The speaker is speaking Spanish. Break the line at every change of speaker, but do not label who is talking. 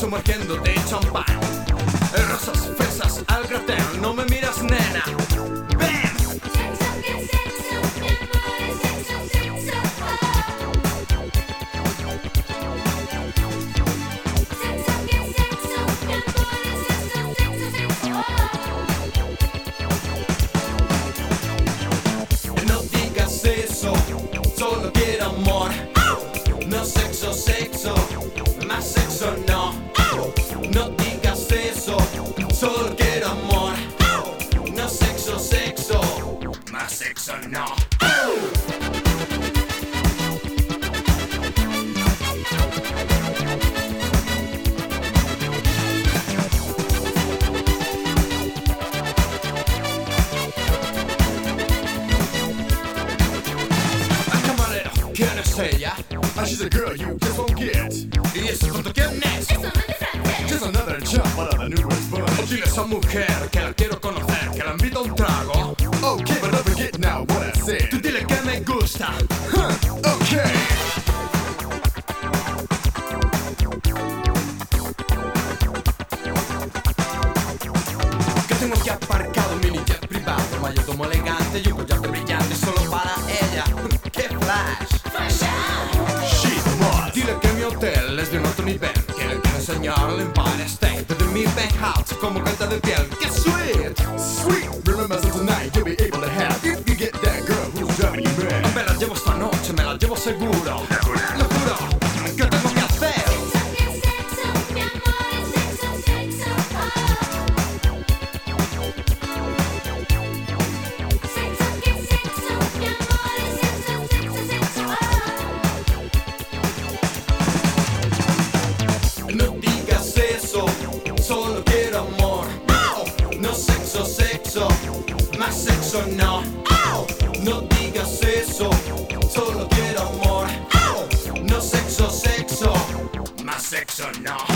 sumergiéndote en champán. Rosas, fresas al gratén, no me miras, nena. Ven.
Sexo, que sexo, mi amor, es sexo, sexo. Sexo, que sexo, mi amor, es sexo, sexo, sexo.
No digas eso, solo quiero amor. No sexo, sexo, más sexo no. No digas eso, solo quiero amor. No sexo, sexo, más sexo no. Camarero, ¿quién es ella?
She's a girl you just won't get.
¿Y ese tonto quién es?
Es una de francés.
Just another chump out of the newest bunch.
Dile a esa mujer que la quiero conocer, que la invito a un trago.
Okay, but don't forget now what I said.
Tú dile que me gusta.
Okay.
Que tengo aquí aparcado un mini jet privado, mayordomo elegante y un collar brillante solo para ella. ¡Qué flash!
She's the boss.
Dile que mi hotel es de un alto nivel, que le quiero enseñar el Empire State desde mi penthouse como carta de piel. ¡Qué sweet!
Sweet. Remember, so tonight you'll be able to have if you get that girl who's driving you mad.
Me la llevo esta noche, me la llevo seguro. Lo juro. ¿Qué tengo que hacer?
Sexo, que sexo, mi amor, es sexo, sexo. Sexo, que sexo, mi amor, es sexo, sexo, sexo.
No digas eso, solo quiero amor. No sexo, sexo, más sexo no. No digas eso, solo quiero amor. No sexo, sexo, más sexo no.